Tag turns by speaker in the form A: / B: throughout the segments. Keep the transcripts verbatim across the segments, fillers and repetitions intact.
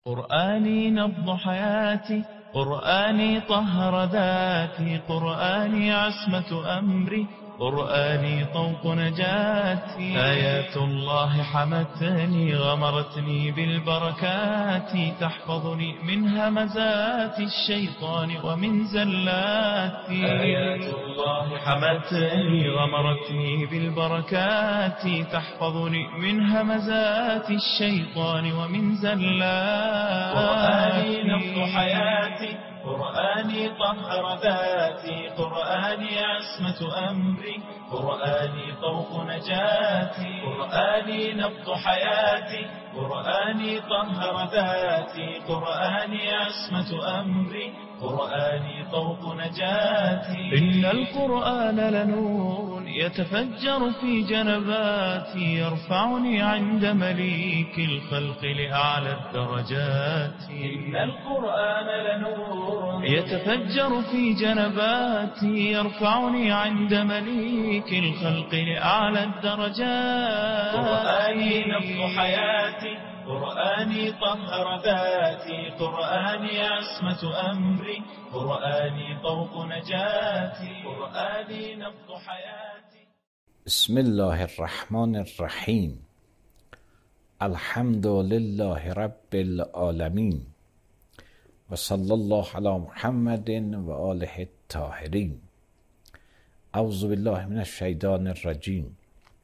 A: قرآني نبض حياتي، قرآني طهر ذاتي، قرآني عصمة أمري، قرآني طوق نجاتي. آيات الله حمتني غمرتني بالبركات، تحفظني من همزات الشيطان ومن زلاتي. آيات الله حمتني غمرتني بالبركات، تحفظني من همزات الشيطان ومن زلاتي. قرآني نبض حياتي، قرآني طهر ذاتي، قرآني عصمة أمري، قرآني طوق نجاتي. قرآني نبض حياتي، قرآني طهر ذاتي، قرآني عصمة أمري، قرآني طوق نجاتي. إن القرآن لنور يتفجر في جنباتي، يرفعني عند مليك الخلق لأعلى الدرجات. إن القرآن لنور يتفجر في جنباتي، يرفعني عند مليك الخلق لأعلى الدرجات. قرآني نبض حياتي، قرآني طهر ذاتي، قرآني عصمة أمري، قرآني طوق نجاتي. قرآني نبض حياتي.
B: بسم الله الرحمن الرحیم. الحمد لله رب العالمین و صلی الله علی محمد و آله الطاهرین. اعوذ بالله من الشیطان الرجیم.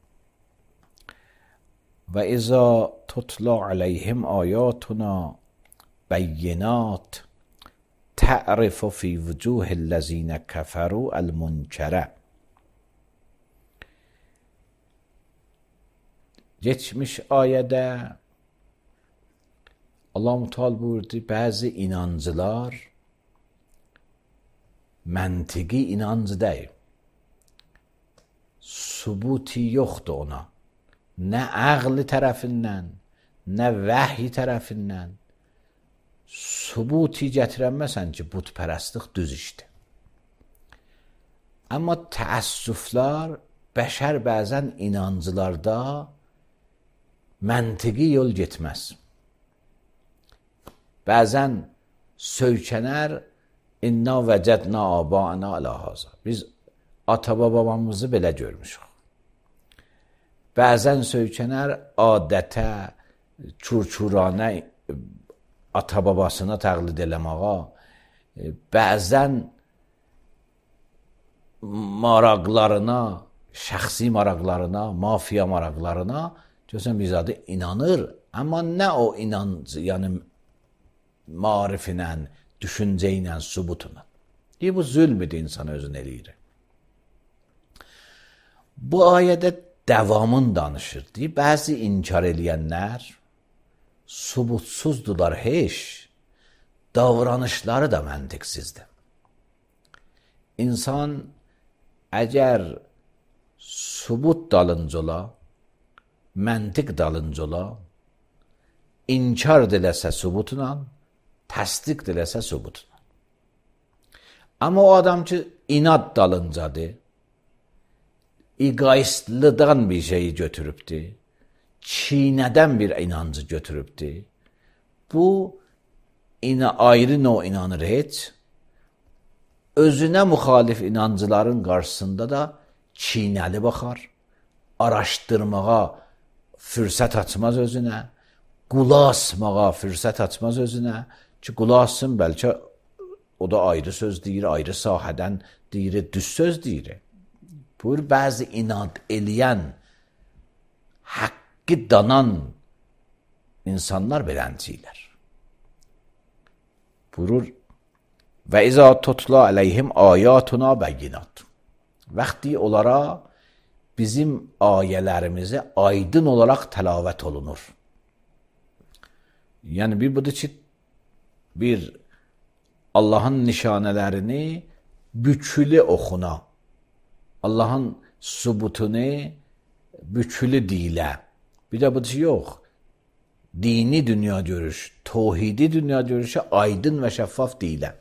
B: و اذا تتلی علیهم آیاتنا بینات تعرف فی وجوه الذین کفروا المنکره. Geçmiş ayədə Allah-u Teala buyurdu, bəzi inancılar məntiqi inancı deyil. Subuti yoxdur ona. Nə ağlı tərəfindən, nə vəhy tərəfindən subuti gətirənməsən ki, butpərəstlik düz işdir. Amma təəssüflər, bəşər bəzən inancılarda məntiqi yol getməz. Bəzən söykənər, inna vəcədna abana alə haza. Biz ata-babamızı belə görmüşük. Bəzən söykənər adətə, çurçuranə, ata-babasına təqlid eləməğa. Bəzən maraqlarına, şəxsi maraqlarına, mafiya maraqlarına görsən biz adı inanır, amma nə o inancı, yəni mariflə, düşüncə ilə, subutla. Deyir, bu zülmüdür, insan özünü eləyir. Bu ayədə davamın danışır. Deyir, bəzi inkar eləyənlər subutsuzdular heç, davranışları da məntiqsizdir. İnsan əgər subut dalınca ola, məntiq dalınca ola, inkar diləsə subutla, təsdiq diləsə subutla. Amma o adam ki, inad dalıncadır, egoistlıdan bir şeyi götürübdür, çiynədən bir inancı götürübdür, bu ina ayrı no inanır heç, özünə müxalif inancıların qarşısında da çiynəli baxar, araşdırmağa fürsət açmaz özünə, qulasmağa fürsət açmaz özünə ki, qulasın, bəlkə o da ayrı söz deyir, ayrı sahədən deyir, düz söz deyir. Buyur, bəzi inad eləyən, haqqı danan insanlar belənciylər. Buyurur, və izə tutla əleyhim ayatuna bəyinat. Vaxtı onlara bizim ayələrimizi aydın olaraq təlavət olunur. Yəni, bir budur ki, bir Allahın nişanələrini bükülü oxuna, Allahın subutunu bükülü dilə. Bir də budur ki, yox, dini dünya görüş, tohidi dünya görüşü aydın və şəffaf dilə.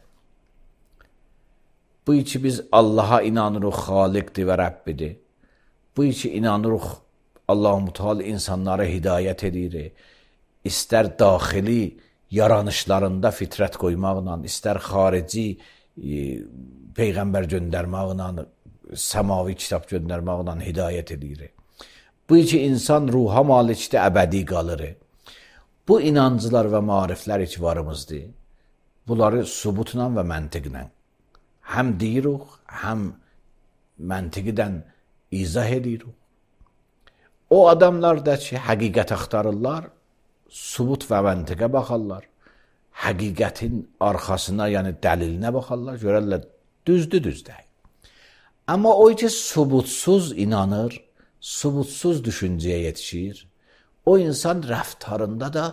B: Bu ki, biz Allaha inanırıq, xaliqdir və Rəbbidir. Bu ki, inanırıq, Allah-u Teala insanlara hidayət edir. İstər daxili yaranışlarında fitrət qoymaqla, istər xarici e, peyğəmbər göndərməklə, səmavi kitab göndərməklə hidayət edir. Bu ki, insan ruha malikdir, əbədi qalır. Bu inancılar və mariflər ki varımızdır. Bunları subutla və məntiqlə həm deyirik, həm məntiqidən izah edirik. O adamlar da ki, həqiqət axtarırlar, subut və məntiqə baxarlar. Həqiqətin arxasına, yəni dəlilinə baxarlar, görərlər, düzdür, düzdür. Amma o ki, subutsuz inanır, subutsuz düşüncəyə yetişir, o insan rəftarında da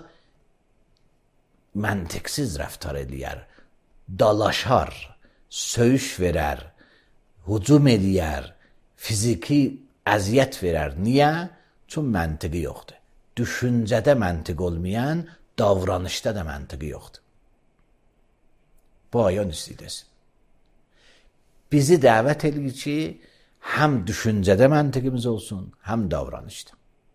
B: məntiqsiz rəftar eləyər, dalaşar, söyüş verər, hücum eləyər, fiziki əziyyət verər. Niyə? Çünki məntiqi yoxdur. Düşüncədə məntiq olmayan, davranışda da məntiqi yoxdur. Bu ayan istəyirsin. Bizi dəvət edir ki, həm düşüncədə məntiqimiz olsun, həm davranışda.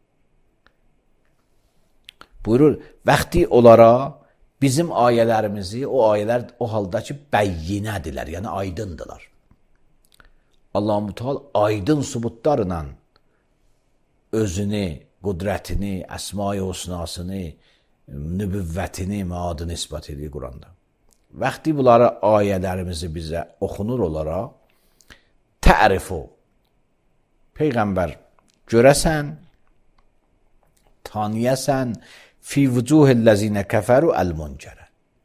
B: Buyurur, vaxti onlara bizim ayələrimizi, o ayələr o halda ki, bəyyinədirlər, yəni aydındılar. Allah-u Teala aydın subutlarla özünü, qudrətini, əsma-i husnasını, nübüvvətini, maadını ispat edir Quranda. Vaxti bunları ayələrimizi bizə oxunur olaraq, tərifu, Peyğəmbər görəsən, tanıyəsən, fi vücuhəl-ləzinə kəfəru əl-münkərə.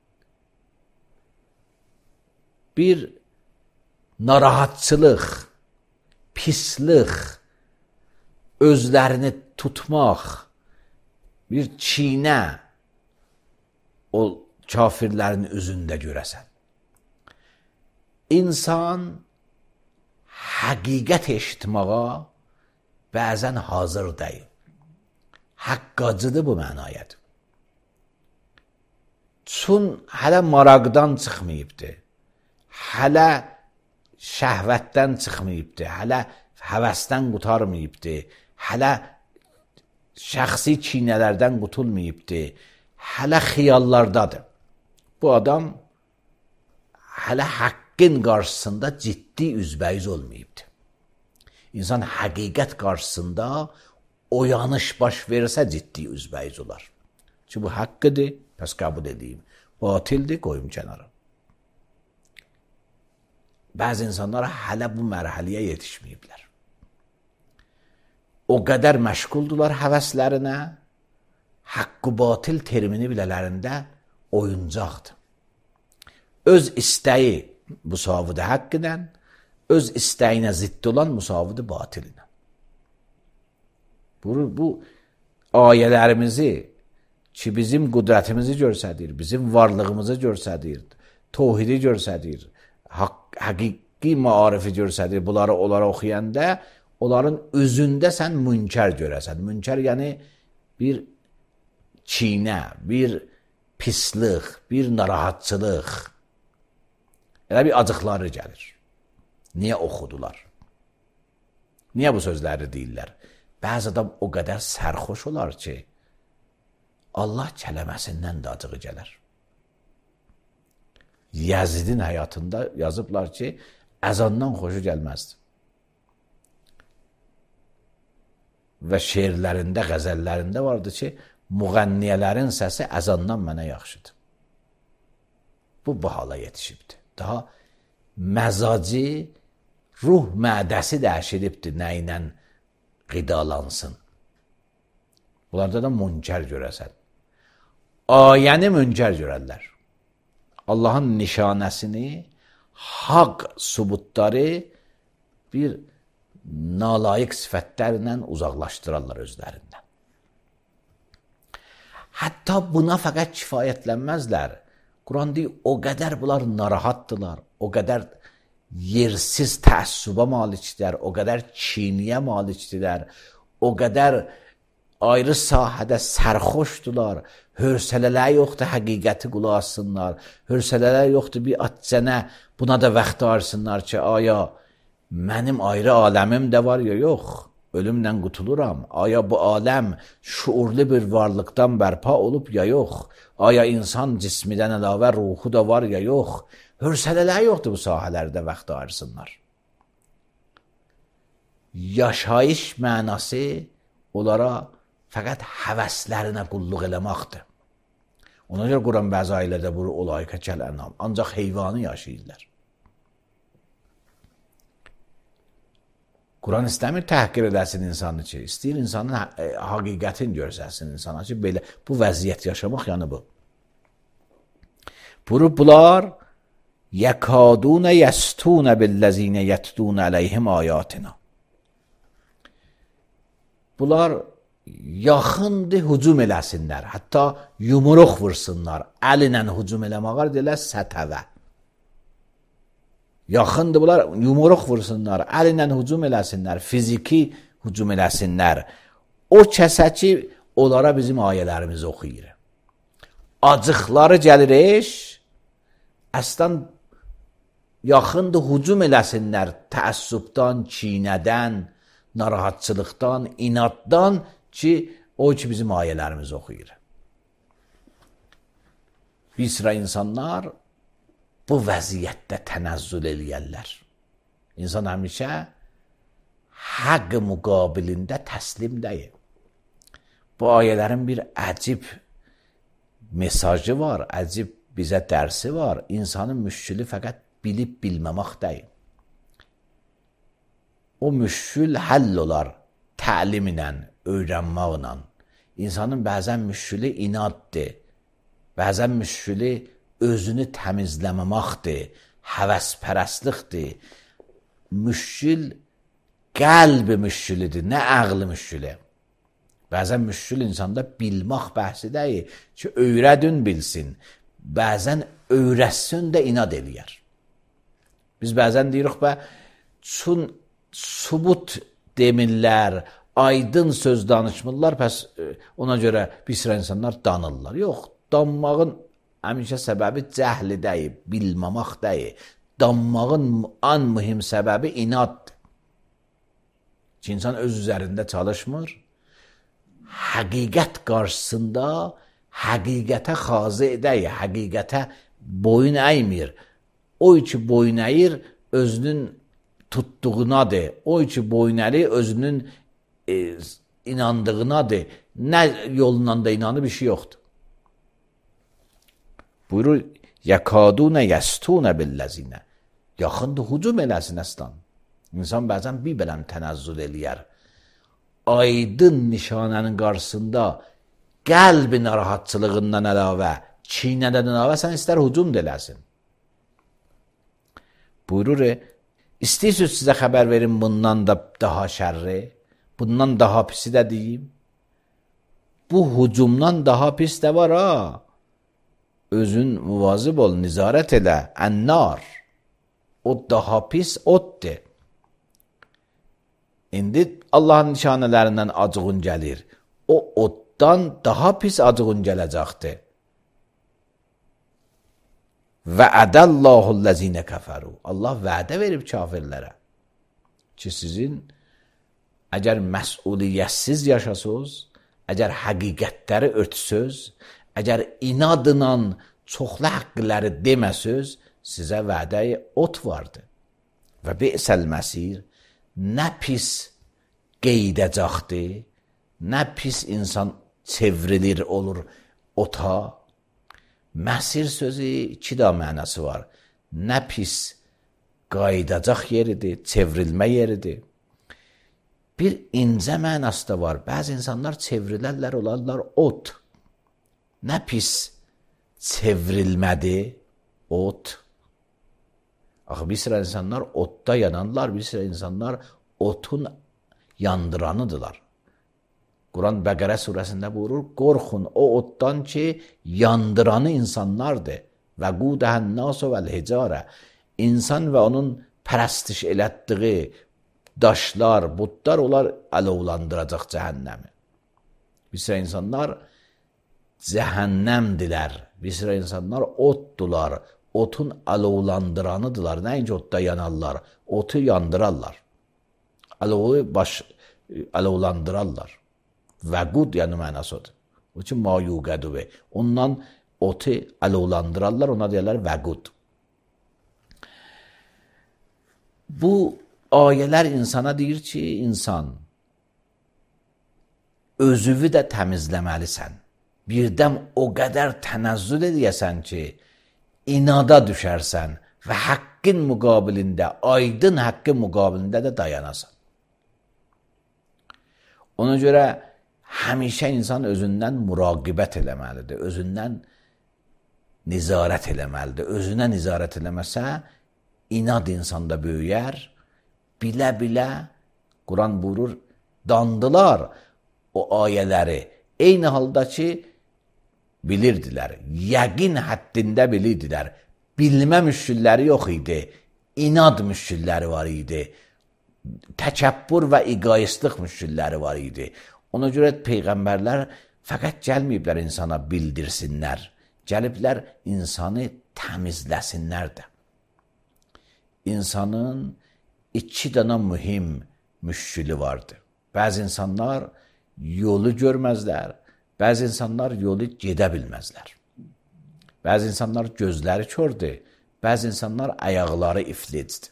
B: Bir narahatçılıq, pislik, özlərini tutmaq, bir çiğnə o kafirlərin üzündə görəsən. İnsan həqiqət eşitməğa bəzən hazır deyil. Haqqacıdır bu mənayədir. Çün hələ maraqdan çıxmayıbdır, hələ şəhvətdən çıxmayıbdır, hələ həvəsdən qutarmayıbdır, hələ şəxsi çiynələrdən qutulmayıbdır, hələ xiyallardadır. Bu adam hələ haqqın qarşısında ciddi üzbəyiz olmayıbdır. İnsan həqiqət qarşısında oyanış baş verirsə ciddi üzbəyiz olar. Ki bu haqqıdır, pəs qəbul edeyim. Batildir, qoyum kənara. Bəzi insanlar hələ bu mərhəliyə yetişməyiblər. O qədər məşğuldular həvəslərinə, haqqı batil termini bilələrində oyuncaqdır. Öz istəyi müsavidə haqq ilə, öz istəyinə zidd olan müsavidə batil ilə. Bu, bu ayələrimizi ki, bizim qudrətimizi görsədir, bizim varlığımızı görsədir, tohidi görsədir, haqq, həqiqi maarifi görsədir, bunları onlara oxuyanda, onların üzündə sən münkər görəsən. Münkər yəni bir çiğnə, bir pislik, bir narahatçılıq, elə bir acıqları gəlir. Niyə oxudular? Niyə bu sözləri deyirlər? Bəzi adam o qədər sərxoş olar ki, Allah kələməsindən də acığı gələr. Yazidin həyatında yazıblar ki, əzandan xoşu gəlməzdi. Və şeirlərində, qəzəllərində vardı ki, müğənniyələrin səsi əzandan mənə yaxşıdır. Bu bu hala yetişibdir. Daha məzacı, ruh mədəsi dəşilibdir nə ilə qidalansın. Bunlarda da münkər görəsən. Ayəni münkər görərlər. Allahın nişanəsini, haqq subutları bir nalayiq sifətlərlə uzaqlaşdırarlar özlərindən. Hətta buna fəqət kifayətlənməzlər. Quran deyir, o qədər bunlar narahatdılar, o qədər yersiz təəssüba malikdirlər, o qədər çiniyə malikdirlər, o qədər ayrı sahədə sərxoşdular, hörsələlər yoxdur, həqiqəti qulaq assınlar, hörsələlər yoxdur, bir atcənə buna da vaxt ayırsınlar ki, aya mənim ayrı aləmim də var ya yox, ölümlə qutuluram? Aya bu aləm şuurlu bir varlıqdan bərpa olub ya yox? Aya insan cismidən əlavə ruhu da var ya yox? Hövsələləri yoxdur bu sahələrdə vaxt ayırsınlar. Yaşayış mənası onlara fəqət həvəslərinə qulluq eləməkdir. Ona görə Quran bəzi ayələrdə bu ulaika kələnam, ancaq heyvanı yaşayırlar. Quran istəmir təhqir edəsin insanı ki, istəyir insanın həqiqətini görsəsin insana ki, belə bu vəziyyət yaşamaq yanı bu. Buyurub bunlar yəkadunə yəstunə billəzinə yətdunə əleyhim ayatina. Bunlar yaxındır hücum eləsinlər, hətta yumruq vursunlar, əlinlə hücum eləməqar deyilər sətəvə. Yaxındır bunlar yumruq vursunlar, əlinlə hücum eləsinlər, fiziki hücum eləsinlər. O kəsə ki, onlara bizim ayələrimizi oxuyur. Acıqları gəlir eş, əslən yaxındır hücum eləsinlər təəssübdən, kinədən, narahatçılıqdan, inaddan ki, o ki bizim ayələrimizi oxuyur. Bir sıra insanlar bu vəziyyətdə tənəzzül eləyərlər. İnsan həmişə haqq müqabilində təslim deyil. Bu ayələrin bir əcib mesajı var, əcib bizə dərsi var. İnsanın müşkülü fəqət bilib bilməmək deyil. O müşkül həll olar təlimlə, öyrənməklə. İnsanın bəzən müşkülü inaddır, bəzən müşkülü özünü təmizləməməkdir, həvəspərəstlikdir. Müşkül qəlbi müşkülüdür, nə ağlı müşkülü. Bəzən müşkül insanda bilmək bəhsi deyil ki, öyrədin bilsin. Bəzən öyrətsin də inad eləyər. Biz bəzən deyirik bə, çün subut demirlər, aydın söz danışmırlar, pəs ona görə bir sıra insanlar danırlar. Yox, danmağın həmişə səbəbi cəhli deyil, bilməmək deyil. Danmağın ən mühüm səbəbi inaddır. Ki, insan öz üzərində çalışmır, həqiqət qarşısında həqiqətə xazı deyil, həqiqətə boyun əymir. O ki, boyun əyir, özünün tutduğunadır. O ki, boyun əli özünün e, inandığınadır. Nə yolundan da inanı bir şey yoxdur. Buyurur, yəkadunə yəstunə billəzinə. Yaxındır, hücum eləsin əslən. İnsan bəzən bir bələm tənəzzül eləyər. Aydın nişanənin qarşısında qəlbi narahatçılığından əlavə, çiynədən əlavə sən istər hücum da eləsin. Buyurur, İstəyirsiniz sizə xəbər verin bundan da daha şərri, bundan daha pisi də deyim. Bu hücumdan daha pis də var ha. Özün müvazib ol, nizarət elə, ənnar. O daha pis otdur. İndi Allahın nişanələrindən acığın gəlir. O otdan daha pis acığın gələcəkdir. Vəədəlləhullezine kəfəru. Allah vədə verib kafirlərə ki, sizin əgər məsuliyyətsiz yaşasınız, əgər həqiqətləri örtsüz, əgər inadla çoxlu haqqları deməsiniz, sizə vədəyi ot vardı. Və bi'səl məsir, nə pis qeydəcəkdir, nə pis insan çevrilir olur ota. Məsir sözü iki də mənası var. Nə pis qaydacaq yeridir, çevrilmə yeridir. Bir incə mənası da var. Bəzi insanlar çevrilərlər, olarlar ot. Nə pis çevrilmədir, ot. Axı bir sıra insanlar otda yananlar, bir sıra insanlar otun yandıranıdırlar. Quran Bəqərə surəsində buyurur, qorxun o otdan ki, yandıranı insanlardır. Və qudəhən nasu vəl-hicarə. İnsan və onun pərəstiş elətdiği daşlar, butlar, onlar alovlandıracaq cəhənnəmi. Bir sıra insanlar cəhənnəmdilər. Bir sıra insanlar otdular. Otun alovlandıranıdırlar. Nəinki otda yanarlar, otu yandırarlar. Alovu baş, alovlandırarlar. Vəqud yəni mənası odur. O ki, ma yuqədu və ondan otu alovlandırarlar, ona deyirlər vəqud. Bu ayələr insana deyir ki, insan özüvü də təmizləməlisən. Birdən o qədər tənəzzül edəsən ki, inada düşərsən və haqqın müqabilində, aydın haqqın müqabilində də dayanasan. Ona görə həmişə insan özündən müraqibət eləməlidir, özündən nizarət eləməlidir. Özünə nizarət eləməsə, inad insanda böyüyər, bilə-bilə, Quran buyurur, dandılar o ayələri. Eyni halda ki, bilirdilər, yəqin həddində bilirdilər. Bilmə müşkilləri yox idi, inad müşkilləri var idi, təkəbbür və egoistik müşkilləri var idi. Ona görə peyğəmbərlər fəqət gəlməyiblər insana bildirsinlər, gəliblər insanı təmizləsinlər də. İnsanın iki dənə mühim müşkili vardır. Bəzi insanlar yolu görməzlər, bəzi insanlar yolu gedə bilməzlər. Bəzi insanlar gözləri kördür, bəzi insanlar ayaqları iflicdir.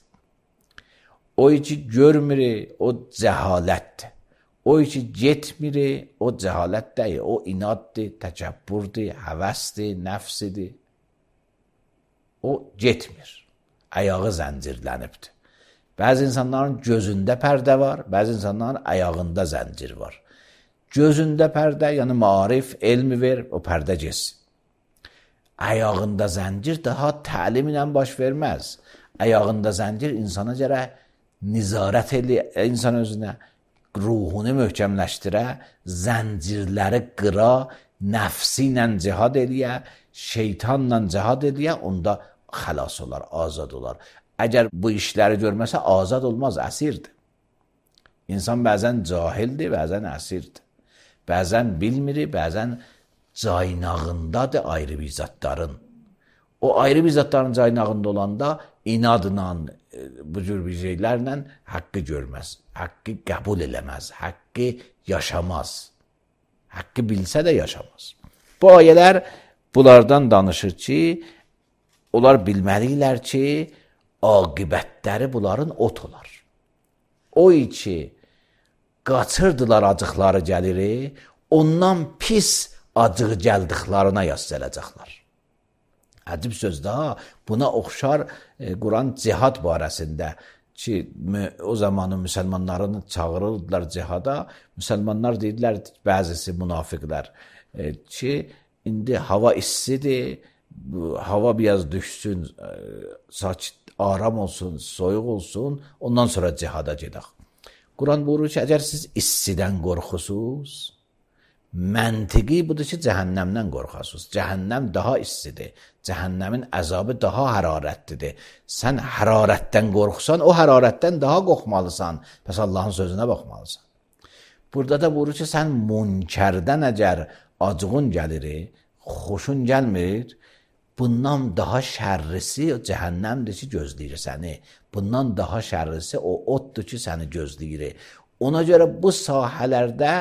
B: O ki görmür, o cəhalətdir. O ki getmir, o cəhalət deyil, o inaddır, təkəbbürdür, həvəsdir, nəfsidir. O getmir, ayağı zəncirlənibdir. Bəzi insanların gözündə pərdə var, bəzi insanların ayağında zəncir var. Gözündə pərdə, yəni maarif, elmi ver, o pərdə geçsin. Ayağında zəncir daha təlim ilə baş verməz. Ayağında zəncir insana görə nizarət eləyir, insan özünə ruhunu möhkəmləşdirə, zəncirləri qıra, nəfsi ilə cihad eləyə, şeytanla cihad eləyə, onda xəlas olar, azad olar. Əgər bu işləri görməsə, azad olmaz, əsirdir. İnsan bəzən cahildir, bəzən əsirdir. Bəzən bilmir, bəzən caynağındadır ayrı bir zatların. O ayrı bir zatların caynağında olanda inadla, bu cür bir şeylərlə haqqı görməz, haqqı qəbul eləməz, haqqı yaşamaz. Haqqı bilsə də yaşamaz. Bu ayələr bunlardan danışır ki, onlar bilməliylər ki, aqibətləri bunların ot olar. O ki, qaçırdılar acıqları gəlir, ondan pis acığı gəldiklarına yas gələcəklər. Əcib söz daha, buna oxşar e, Quran cihad barəsində ki, o zamanın müsəlmanlarını çağırırdılar cihada, müsəlmanlar deyirlər, bəzisi münafiqlər e, ki, indi hava istidir, hava biraz düşsün, e, sakit, aram olsun, soyuq olsun, ondan sonra cihada gedək. Quran buyurur ki, əgər siz istidən qorxusuz, məntiqi budur ki, cəhənnəmdən qorxasınız. Cəhənnəm daha istidir. Cəhənnəmin əzabı daha hərarətlidir. Sən hərarətdən qorxsan, o hərarətdən daha qorxmalısan. Pəs Allahın sözünə baxmalısan. Burada da buyurur ki, sən münkərdən əgər acığın gəlir, xoşun gəlmir, bundan daha şərrisi o cəhənnəmdir ki, gözləyir səni. Bundan daha şərrisi o otdur ki, səni gözləyir. Ona görə bu sahələrdə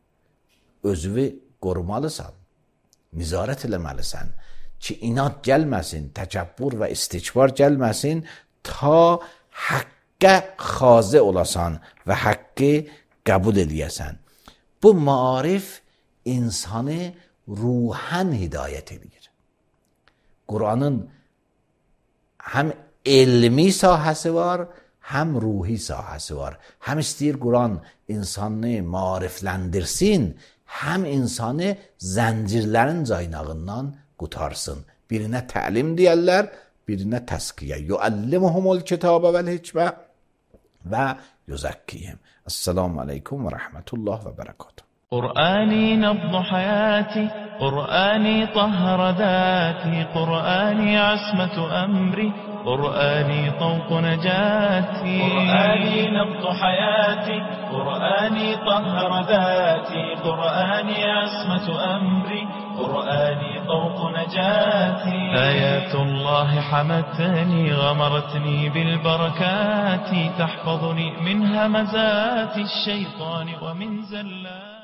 B: özünü qorumalısan, nizarət eləməlisən ki, inad gəlməsin, təkəbbür və istikbar gəlməsin, ta haqqə xazı olasan və haqqı qəbul eləyəsən. Bu maarif insanı ruhən hidayət edir. Quranın həm elmi sahəsi var, həm ruhi sahəsi var. Həm istəyir Quran insanı maarifləndirsin, həm insanı zəncirlərin caynağından qutarsın. Birinə təlim deyərlər, birinə təskiyə. Yuəllimuhumul kitabə vəl hikmə və yuzakkihim. Esselamu aleykum və rəhmətullah və bərəkatuhu.
A: قرآني نبض حياتي، قرآني طهر ذاتي، قرآني عصمة أمري، قرآني طوق نجاتي، قرآني نبض حياتي، قرآني طهر ذاتي، قرآني عصمة أمري، قرآني طوق نجاتي. آيات الله حمتني غمرتني بالبركات، تحفظني من همزات الشيطان ومن زلات